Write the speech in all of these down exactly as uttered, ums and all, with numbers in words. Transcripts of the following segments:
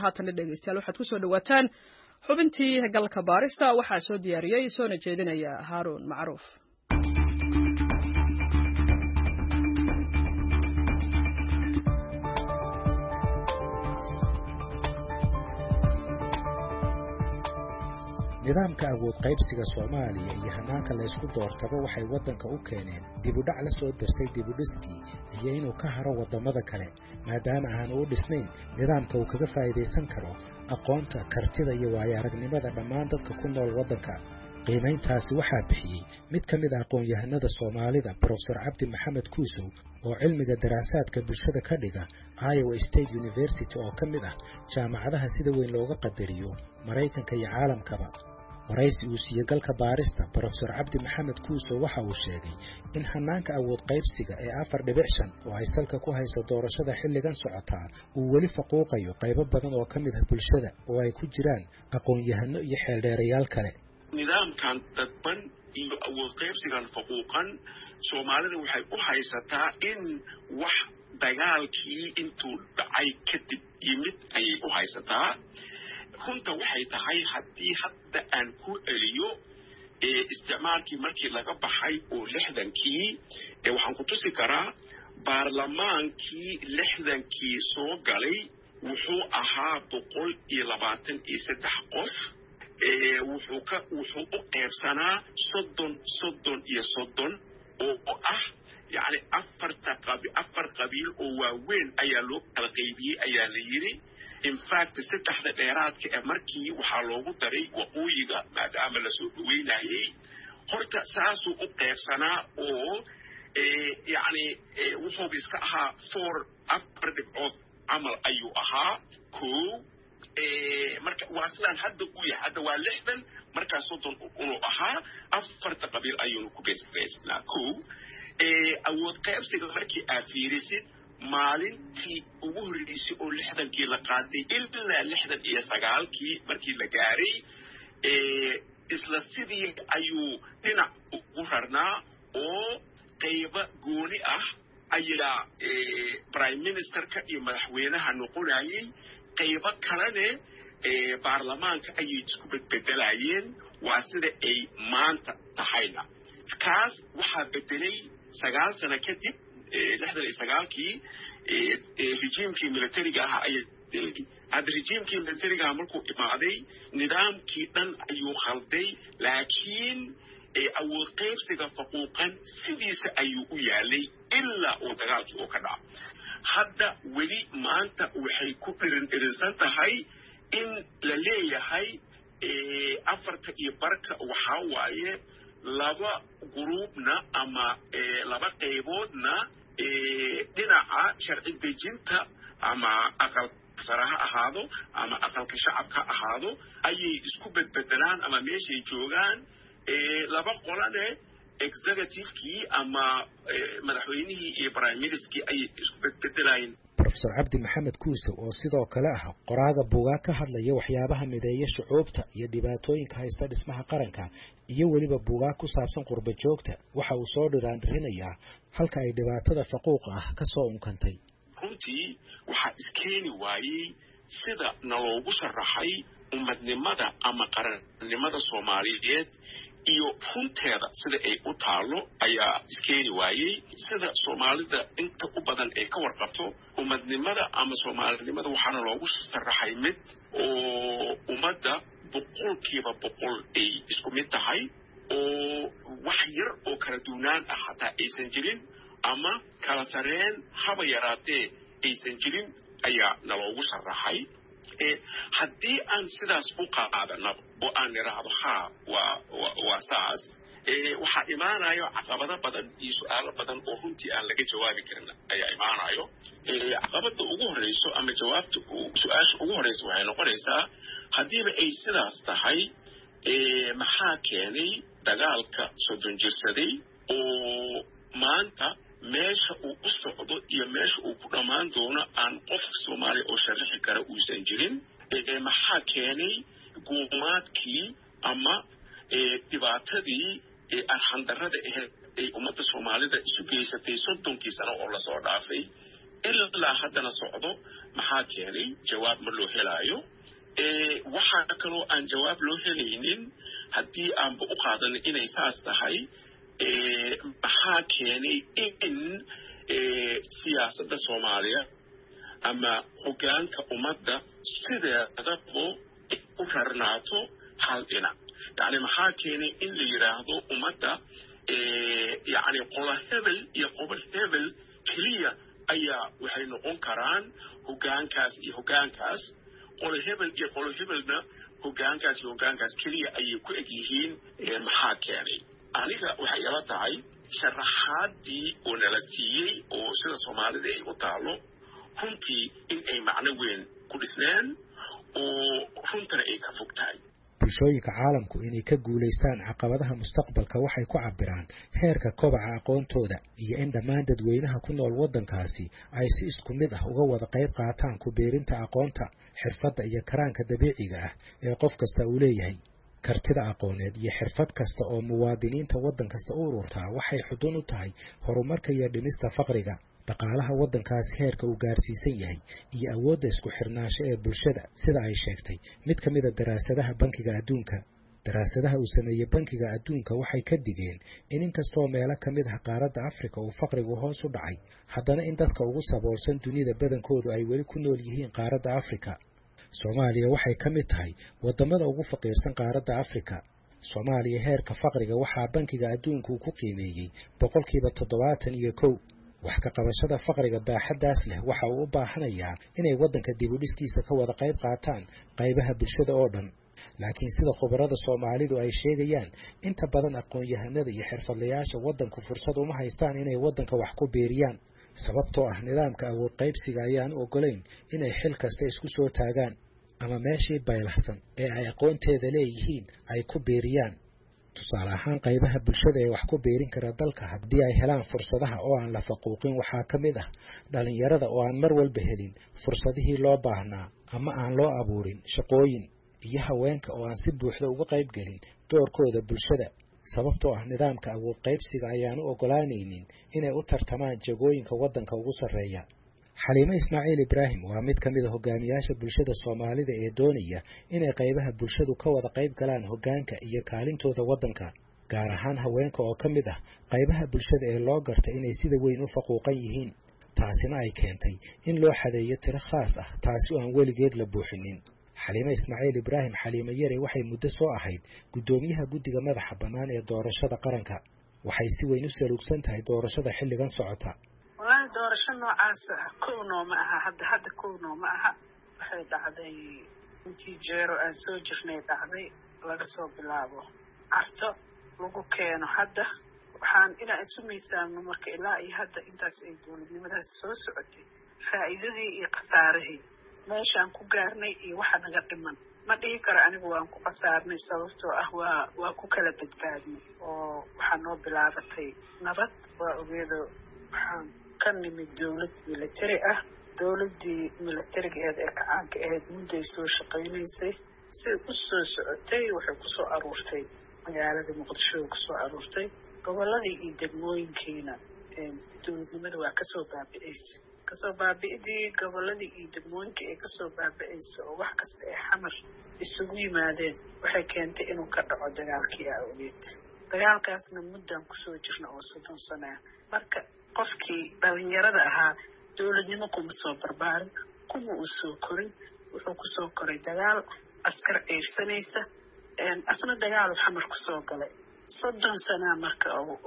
haatan dhegeystayaal waxaad ku soo dhawaataan xubintii galka baarista waxaa soo diyaariyay soona jeedinaya Haaruun Macruuf. nidaamka awood qaybsiga Soomaaliya iyo hanaanka la isku doortaba waxay wadanka u keeneen dib u dhac la soo darsay dib u dhiskii iyo inuu ka haro wadamada kale maadaama aan uu dhisnayn nidaamka uu kaga faa'iideysan karo aqoonta kartida iyo waayo aragnimada dhammaan dadka ku nool wadanka qiimayntaasi waxaa bixiyay mid ka mid ah aqoon-yahanada Soomaalida Professor Cabdi Maxamed Kuusow oo cilmiga daraasaadka bulshada ka dhiga Iowa State University oo ka mid ah jaamacadaha sida weyn looga qadariyo Mareykanka iyo caalamkaba waraysi uu siiyay galka baarista Professor Cabdi Maxamed Kuusow waxa uu sheegay in hanaanka awood qaybsiga ee afar dhibic shan oo ay salka ku hayso doorashada xilligan socota uu weli faquuqayo qaybo badan oo ka mid ah bulshada oo ay ku jiraan aqoon-yahano iyo xeeldheerayaal kale nidaamkan dadban iyo awood qaybsigan faquuqan Soomaalida waxay u haysataa in wax dagaalkii intuu dhacay kadib yimid ay u haysataa runta waxay tahay haddii hadda aan ku celiyo ee isticmaalkii markii laga baxay oo lixdankii ee waxaan ku tusi karaa baarlamaankii lixdankii soo galay wuxuu ahaa boqol iyo labaatan iyo saddex qof ee wuxuu ka wuxuu u qaybsanaa soddon soddon iyo soddon oo ah yani afarta qabi afar qabiil oo waaweyn ayaa loo kala qaybiyey ayaa la yiri in fact saddexda dheeraadka ee markii waxaa loogu daray waqooyiga maadaama la soo dhaweynayay horta saasuu u qaybsanaa oo ee yani wuxuu iska ahaa four afar dhibcood camal ayuu ahaa koo ee marka waa sidaan hadda u yahay hadda waa lixdan markaa soddon uu ahaa afarta qabiil ayuu ku beesnaa koo ee awood qaybsiga markii aad fiirisid maalintii ugu horreysay oo lixdankii la qaaday ilaa lixdan iyo sagaalkii markii la gaaray ee isla sidii ayuu dhinac ugu rarnaa oo qayba gooni ah ayaa ee prime ministerka iyo madaxweynaha noqonayay qayba kalene ee baarlamaanka ayay isku bedbedelayeen waa sida ay maanta tahayna kaas waxaa bedelay sagaal sano kadib lixdan iyo sagaalkii rejiimkii militariga ah ayay hadda rejiimkii militariga markuu imaaday nidaamkii dhan ayuu khalday laakiin awood qaybsiga faquuqan sidiisa ayuu u yaalay ilaa uu dagaalkii uu ka dhaco hadda weli maanta waxay ku dhirin dhirinsan tahay in la leeyahay afarta iyo barka waxaa waaye laba gruubna ama laba qayboodna dhinaca sharci dejinta ama aqal sare ha ahaado ama aqalka shacabka ahaado ayay isku bedbedelaan ama meeshay joogaan laba qolane executive-kii ama madaxweynihii iyo prime minister-kii ayay isku bedbedelayeen Professor Cabdi Maxamed Kuusow oo sidoo kale ah qoraaga buugaag ka hadlaya waxyaabaha mideeya shucuubta iyo dhibaatooyinka haysta dhismaha qaranka iyo weliba buugaag ku saabsan qurba joogta waxa uu soo dhiraandhirinayaa halka ay dhibaatada faquuqa ah ka soo unkantay runtii waxaa iskeeni waayey sida naloogu sharaxay ummadnimada ama qarannimada Soomaaliyeed iyo runteeda sida ay u taalo ayaa iskeeni waayey sida Soomaalida inta u badan ay ka warqabto ummadnimada ama Soomaalinimada waxaana loogu sharaxay mid oo ummadda boqolkiiba boqol ay isku mid tahay oo wax yar oo kala duwanaan ah hataa aysan jirin ama kala sareen haba yaraatee aysan jirin ayaa naloogu sharaxay haddii aan sidaas u qaadano oo aan niraahdo haa waa waa saas waxaa imaanayo caqabado badan iyo su'aalo badan oo runtii aan laga jawaabi karin ayaa imaanayo caqabada ugu horeyso ama jawaabta su'aasha ugu horeysa waxay noqonaysaa haddiiba ay sidaas tahay maxaa keenay dagaalka soddon jirsaday oo maanta meesha uu u socdo iyo meesha uu ku dhammaan doono aan qof Soomaali oo sharaxi kara uusan jirin maxaa keenay guumaadkii ama dhibaatadii arxandarrada ahayd ay ummadda Soomaalida isu geysatay soddonkii sano oo lasoo dhaafay ilaa haddana socdo maxaa keenay jawaab ma loo helaayo waxaa kaloo aan jawaab loo helaynin haddii aanba u qaadan inay saas tahay maxaa keenay in siyaasadda soomaaliya ama hoggaanka ummadda sideedaba u rarnaato hal dhinac yacni maxaa keenay in la yidhaahdo ummadda yacni qola hebel iyo qobol hebel keliya ayaa waxay noqon karaan hoggaankaas iyo hoggaankaas qolo hebel iyo qolo hebelna hoggaankaas iyo hoggaankaas keliya ayay ku eg yihiin maxaa keenay aniga waxay ila tahay sharaxaadii oo nala siiyey oo sida soomaalida ay u taalo runtii in ay macno weyn ku dhisneen oo runtana ay ka fog tahay bulshooyinka caalamku inay ka guulaystaan caqabadaha mustaqbalka waxay ku cabiraan heerka kobaca aqoontooda iyo in dhammaan dadweynaha ku nool waddankaasi ay si isku mid ah uga wada qayb qaataan ku beerinta aqoonta xirfadda iyo karaanka dabiiciga ah ee qof kasta uu leeyahay kartida aqooneed iyo xirfad kasta oo muwaadiniinta waddan kasta u ururtaa waxay xudun u tahay horumarka iyo dhimista faqriga dhaqaalaha waddankaasi heerka uu gaarsiisan yahay iyo awoodda isku xirnaansho ee bulshada sida ay sheegtay mid ka mid a daraasadaha bankiga adduunka daraasadaha uu sameeyey bankiga adduunka waxay ka digeen in inkastoo meelo ka mid ah qaaradda afrika uu faqrigu hoos u dhacay haddana in dadka ugu saboolsan dunida badankoodu ay weli ku nool yihiin qaaradda afrika soomaaliya waxay ka mid tahay waddamada ugu faqiirsan qaaradda afrika soomaaliya heerka faqriga waxaa bankiga adduunku ku qiimeeyey boqolkiiba toddobaatan iyo kow wax ka qabashada faqriga baaxaddaas leh waxa uu u baahanayaa inay waddanka dib u dhiskiisa ka wada qayb qaataan qaybaha bulshada oo dhan laakiin sida khubarada soomaalidu ay sheegayaan inta badan aqoon-yahanada iyo xirfadlayaasha waddanku fursad uma haystaan inay waddanka wax ku beeriyaan sababtoo ah nidaamka awood qaybsiga ayaan u ogolayn inay xil kasta isku soo taagaan ama meeshii baylahsan ee ay aqoonteeda leeyihiin ay ku beeriyaan tusaale ahaan qaybaha bulshada ee wax ku beerin kara dalka haddii ay helaan fursadaha oo aan la faquuqin waxaa ka mid ah dhalinyarada oo aan mar walba helin fursadihii loo baahnaa ama aan loo abuurin shaqooyin iyo haweenka oo aan si buuxda uga qayb gelin doorkooda bulshada sababtoo ah nidaamka awood qaybsiga ayaan u ogolaanaynin inay u tartamaan jagooyinka waddanka ugu sarreeya xaliime ismaaciil ibraahim waa mid ka mid a hogaamiyaasha bulshada soomaalida ee doonaya inay qaybaha bulshadu ka wada qayb galaan hoggaanka iyo kaalintooda waddanka gaar ahaan haweenka oo ka mid ah qaybaha bulshada ee loo garta inay sida weyn u faquuqan yihiin taasina ay keentay in loo xadeeyo tiro khaas ah taasi oo aan weligeed la buuxinin xaliime ismaaciil ibraahim xaliime yare waxay muddo soo ahayd guddoomiyaha guddiga madaxa bannaan ee doorashada qaranka waxay si weyn u saluugsan tahay doorashada xilligan socota walahi doorasho noocaas kow nooma aha hadda hadda kow nooma aha waxay dhacday intii jeero aan soo jirnay dhacday laga soo bilaabo carto lagu keeno hadda waxaan inaan isu miisaamno marka ilaa iyo hadda intaas ay dowladnimadaas soo socotay faa'iidadii iyo khasaarihii meeshaan ku gaarnay iyo waxa naga dhiman ma dhihi karo anigu waan ku khasaarnay sababtoo ah waa waa ku kala badbaadnay oo waxaa noo bilaabatay nabad waa ogeedo waxaan ka nimid dowlad military ah dowladdii militarigeed ee kacaanka ahayd mudday soo shaqaynaysay siday u soo socotay waxay kusoo aruurtay magaalada muqdisho kusoo aruurtay gobolladii iyo degmooyinkiina dowladnimada waa kasoo baabi'aysa kasoo baabi'idii gobolladii iyo degmooyinka ee kasoo baabi'aysa oo wax kasta ee xamar isugu yimaadeen waxay keentay inuu ka dhaco dagaalkii awgeed dagaalkaasna muddaan kusoo jirna oo soddon sanaa marka qofkii dhalinyarada ahaa dowladnimo kuma soo barbaarin kuma uu soo korin wuxuu kusoo koray dagaal askar ceyrsanaysa asna dagaalu xamar kusoo galay soddon sanaa marka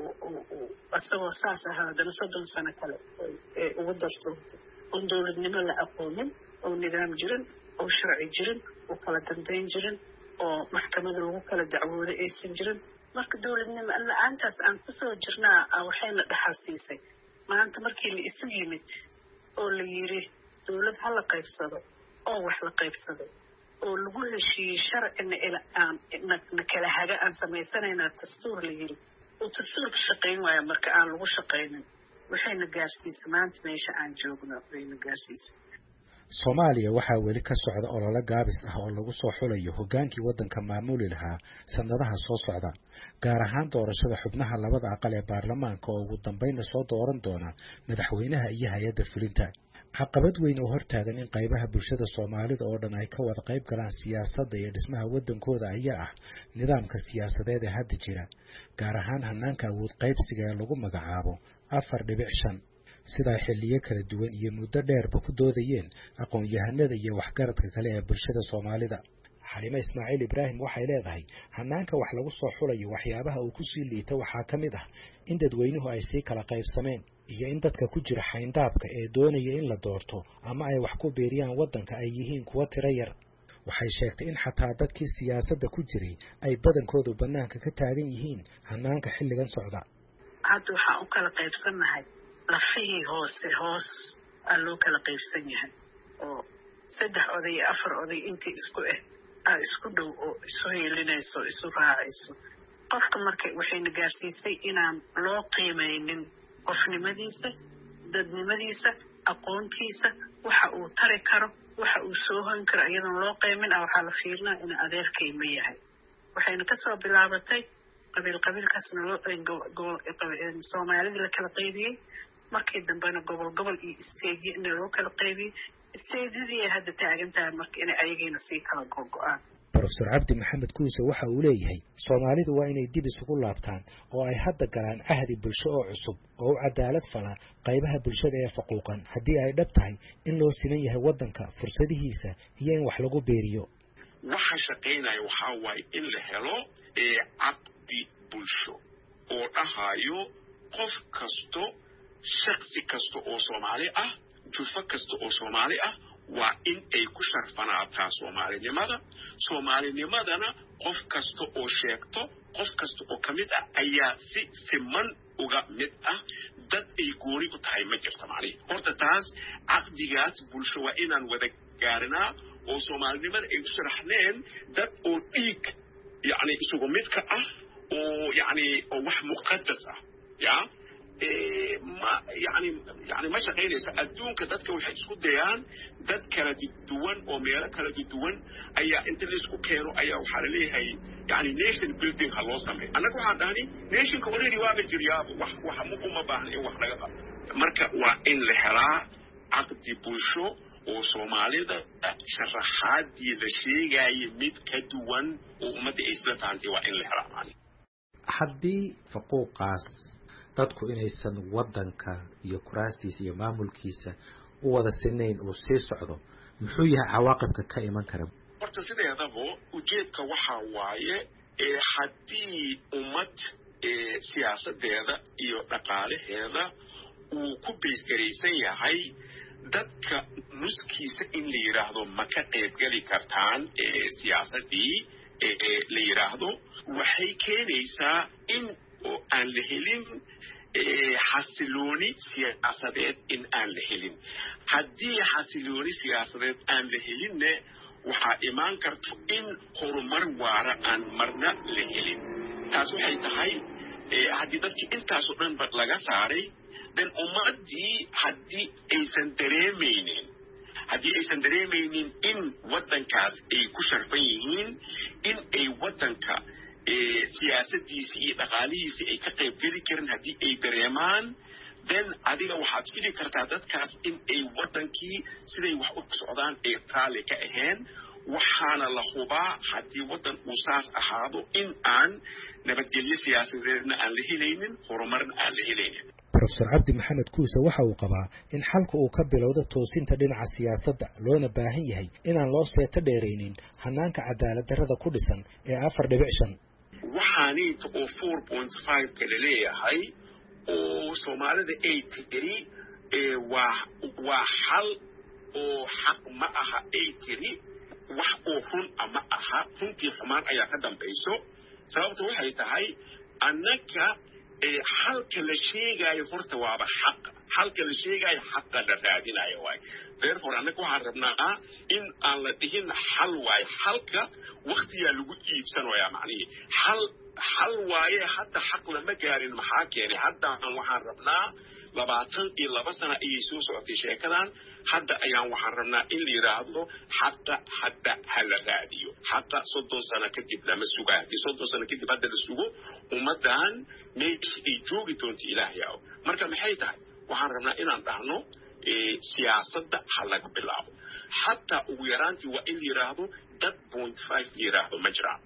isagoo saas ahaa haddana soddon sano kale ee ugu darsoontay oon dowladnimo la aqoonin oo nidaam jirin oo sharci jirin oo kala dambayn jirin oo maxkamada lagu kala dacwooday aysan jirin marka dowladnimo la-aantaas aan kusoo jirnaa waxayna dhaxal siisay maanta markii la isu yimid oo la yidhi dowlad ha la qaybsado oo wax la qaybsado oo lagu heshiiyey sharcina aan na kala haga aan samaysanaynaa dastuur la yidhi oo dastuurka shaqayn waaya marka aan lagu shaqaynin waxayna gaarsiisay maanta meesha aan joogno wayna gaarsiisay Soomaaliya waxaa weli ka socda olole gaabis ah oo lagu soo xulayo hoggaankii waddanka maamuli lahaa sanadaha soo socda, gaar ahaan doorashada xubnaha labada aqal ee baarlamaanka oo ugu dambeynna soo dooran doona madaxweynaha iyo hay-adda fulinta. caqabad weyn oo hortaagan in qaybaha bulshada Soomaalida oo dhan ay ka wada qayb galaan siyaasadda iyo dhismaha waddankooda ayaa ah nidaamka siyaasadeed ee hadda jira, gaar ahaan hanaanka awood qaybsiga ee lagu magacaabo afar dhibic shan. sida xilliyo kala duwan iyo muddo dheerba ku doodayeen aqoon-yahanada iyo waxgaradka kale ee bulshada Soomaalida. Xalima Ismaaciil Ibraahim waxay leedahay hanaanka wax lagu soo xulayo waxyaabaha uu ku sii liita waxaa ka mid ah in dadweynuhu ay sii kala qaybsameen iyo in dadka ku jira xayndaabka ee doonaya in la doorto ama ay wax ku beeriyaan waddanka ay yihiin kuwa tiro yar. waxay sheegtay in xataa dadkii siyaasadda ku jiray ay badankoodu bannaanka ka taagan yihiin hanaanka xilligan socda. hadda waxaan u kala qaybsannahay lafihii hoose hoos aa loo kala qaybsan yahay oo saddex oday iyo afar oday intii isku ah aa isku dhow oo isu heelinayso isu raacayso. qofka marka waxayna gaarsiisay inaan loo qiimaynin qofnimadiisa, dadnimadiisa, aqoontiisa, waxa uu tari karo, waxa uu soo hoyn karo iyadoon loo qiimin ah waxaa la fiirinaa in adeerkay ma yahay. waxayna kasoo bilaabatay qabiil qabiilkaasna loo Soomaalida la kala qaybiyey, markii dambena gobol gobol iyo isteedyo in loo kala qaybiyey. isteedyadii ay hadda taagan tahay marka inay ayagiina sii kala go'go'aan. Professor Cabdi Maxamed Kuuse waxa uu leeyahay Soomaalidu waa inay dib isugu laabtaan oo ay hadda galaan ahdi bulsho oo cusub oo cadaalad fala qaybaha bulshada ee faquuqan haddii ay dhab tahay in loo siman yahay waddanka fursadihiisa iyo in wax lagu beeriyo. waxa shaqeynaya waxaa waaye in la helo ee caqdi bulsho oo dhahayo qof kasto shakhsi kasto oo Soomaali ah, jufo kasto oo Soomaali ah waa in ay ku sharfanaataa Soomaalinimada. Soomaalinimadana qof kasto oo sheegto, qof kasto oo kamid ah ayaa si siman uga mid ah. dad ay gooni u tahay ma jirto macnaheedu. horta taas caqdigaas bulsho waa inaan wada gaarinaa oo Soomaalinimada ay u sharaxneen dad oo dhiig yani isugu midka ah oo yani oo wax muqaddas ah ya ما يعني يعني ما شقينيس adduunka dadka waxay isku dayaan dad kala duwan oo meelo kala duwan ayaa inta la isku keeno ayaa waxa la leeyahay yani nation building ha loo sameeyo. anagu waxaan dhahnay nationka already waa ma jiriyaa wax wax uma baahna in wax laga qabto. marka waa in la helaa caqdi bulsho oo Soomaalida sharaxaadii la sheegay mid ka duwan oo ummadda ay isla fahamtay waa in la helaa. haddii faquuqaas dadku inaysan waddanka iyo kuraastiisa iyo maamulkiisa u wada sinayn oo sii socdo muxuu yahay cawaaqibka ka iman kara? horta sideedaba ujeedka waxaa waaye ee haddii ummad ee siyaasadeeda iyo dhaqaalaheeda uu ku beesgaraysan yahay dadka nuskiisa in la yiraahdo ma ka qaybgali kartaan ee siyaasadii ee la yiraahdo waxay keenaysaa in oo aan la helin xasilooni siyaasadeed in aan la helin. haddii xasilooni siyaasadeed aan la helinne waxaa imaan karto in horumar waara aan marna la helin. taas waxay tahay haddii dadkii intaasoo dhan laga saaray dan ummadii haddii aysan dareemaynin haddii aysan dareemaynin in waddankaas ay ku sharfan yihiin, in ay waddanka siyaasadiisi iyo dhaqaalihiisi ay ka qayb geli karin haddii ay dareemaan, then adiga waxaad fili kartaa dadkaas in ay waddankii siday wax u socdaan ay raalli ka ahayn. waxaana la hubaa haddii waddan uu saas ahaado in aan nabadgelyo siyaasadeedna aan la helaynin, horumarna aan la helaynin. Professor Cabdi Maxamed Kuuse waxa uu qabaa in xalka uu ka bilowdo toosinta dhinaca siyaasadda loona baahan yahay inaan loo seeto dheeraynin hanaanka cadaalad darrada ku dhisan ee afar dhibic shan. waxaaniinta oo four point five ka la leeyahay oo Soomaalida ay tiri ee waa waa xal oo xaq ma aha ay tiri wax oo run ama aha runtii xumaan ayaa ka dambayso. sababtu waxay tahay annaka ee xalka la sheegayo horta waaba xaq xalka la sheegayo xaqa la raadinayo waay. therefore annaka waxaan rabnaa in aan la dhihin xal waay. xalka waqtiyaa lagu iibsanayaa macnihi xal xal waaye hadda xaq lama gaarin. maxaa keenay hadda waxaan rabnaa labaatan iyo laba sano ayay soo socotay sheekadan hadda ayaan waxaan rabnaa in la yidhaahdo xaqa hadda ha la raadiyo xaqa soddon sano kadib lama suga haddii soddon sano kadib hadda la sugo ummaddan meesha ay joogi doonto ilaahay aw marka maxay tahay waxaan rabnaa inaan dhahno siyaasadda ha laga bilaabo xataa ugu yaraantii waa in la yidhaahdo dad point five la yidhaahdo ma jiraan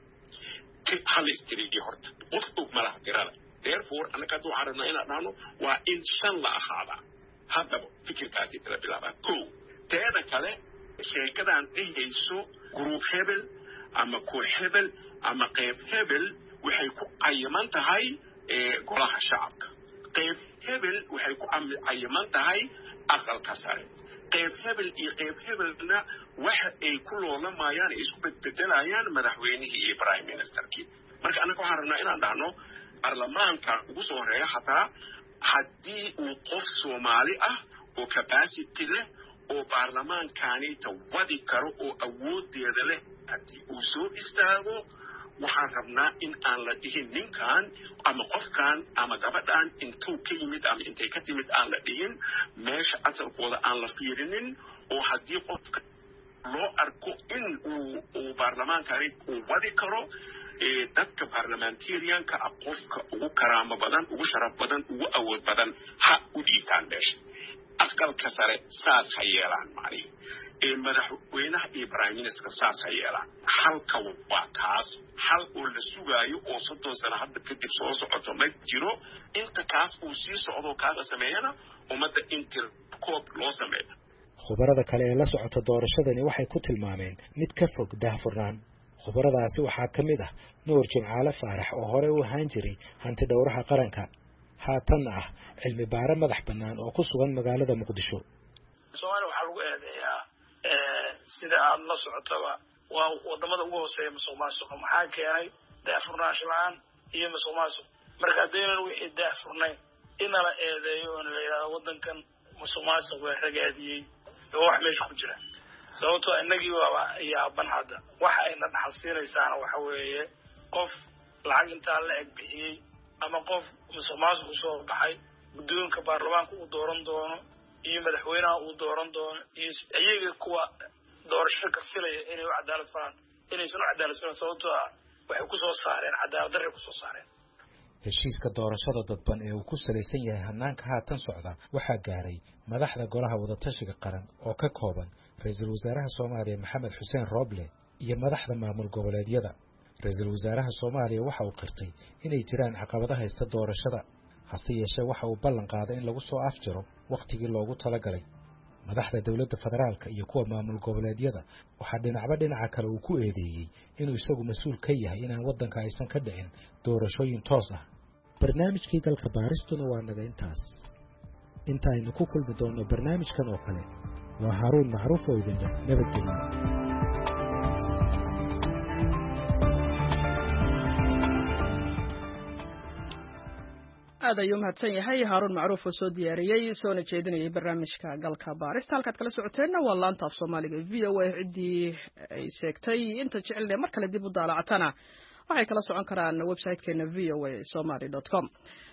hal istiriiyo horta qof og malaha tirada therefore annaka hadda waxaan rabnaa inaan dhahno waa in shan la ahaadaa haddaba fikirkaasi kala bilaabaa ko teeda kale sheekadan dhehayso group hebel ama koox hebel ama qayb hebel waxay ku cayiman tahay golaha shacabka qayb hebel waxay ku cayiman tahay aqalka sare qayb hebel iyo qayb hebelna waxa ay ku loolamayaan isku bedbedelayaan madaxweynihii iyo prime ministerkii marka annaga waxaan rabnaa inaan dhahno baarlamaanka ugu soo horeeya xataa haddii uu qof soomaali ah oo capacity leh oo baarlamaankaaniita wadi karo oo awoodeeda leh haddii uu soo istaago waxaan rabnaa in aan la dhihin ninkan ama qofkan ama gabadhan intuu ka yimid ama intay ka timid aan la dhihin meesha asalkooda aan la fiirinin oo haddii qofka loo arko in uu uu baarlamaankaani uu wadi karo dadka parliamentarianka ah qofka ugu karaamo badan ugu sharaf badan ugu awood badan ha u dhiibtaan meesha aqalka sare saas ha yeelaan macnihi madaxweynaha iyo prime minister saas ha yeelaan halka waa kaas hal oo la sugaayo oo soddon sano hadda kadib soo socoto ma jiro inta kaas uu sii socdo kaasa sameeyana ummadda intir koob loo sameeyo khubarada kale ee la socota doorashadani waxay ku tilmaameen mid ka fog daahfurnaan khubaradaasi waxaa ka mid ah nuur jimcaale faarax oo hore u ahaan jiray hanti dhowraha qaranka haatan ah cilmi baare madax bannaan oo ku sugan magaalada muqdisho soomaaliya waxaa lagu eedeeyaa sida aad la socotaba waa wadamada ugu hooseeya musuq maasuqa maxaa keenay daahfurnaansho la-aan iyo musuq maasuq marka haddaynan wixii daahfurnayn inala eedeeyo oona la yidhahdo waddankan musuq maasuq waa ragaadiyey oo wax meesha ku jira sababtoo inagii waaba yaaban hadda waxa ayna dhaxal siinaysaana waxa weeye qof lacag intaa la eg bixiyey ama qof musuq maasuq usoo baxay guddoonka baarlamaanka uu dooran doono iyo madaxweynaha uu dooran doono iyo iyaga kuwa doorasho ka filaya inay u cadaalad falaan inaysan u cadaalad filan sababtoo ah waxay ku soo saareen cadaalad darray ku soo saareen heshiiska doorashada dadban ee uu ku salaysan yahay hanaanka haatan socda waxaa gaaray madaxda golaha wadatashiga qaran oo ka kooban ra-iisul wasaaraha soomaaliya maxamed xuseen rooble iyo madaxda maamul goboleedyada ra-iisul wasaaraha soomaaliya waxa uu qirtay inay jiraan caqabado haysta doorashada hase yeeshee waxa uu ballan qaaday in lagu soo afjiro wakhtigii loogu talagalay madaxda dowladda federaalka iyo kuwa maamul goboleedyada waxaa dhinacba dhinaca kale uu ku eedeeyey inuu isagu mas-uul ka yahay inaan waddanka aysan ka dhicin doorashooyin toos ah barnaamijkii galka baaristuna waa naga intaas inta aynu ku kulmi doonno barnaamijkan oo kale waa haaruun macruuf oo idinleh nabadgelyo aad ayuu mahadsan yahay haaruun macruuf oo soo diyaariyey soona jeedinayay barnaamijka galka baarista halkaad kala socoteenna waa laanta af soomaaliga v o a ciddii ay sheegtay inta jecelne mar kale dib u daalacatana waxay kala socon karaan website-keena v o a somaly dot com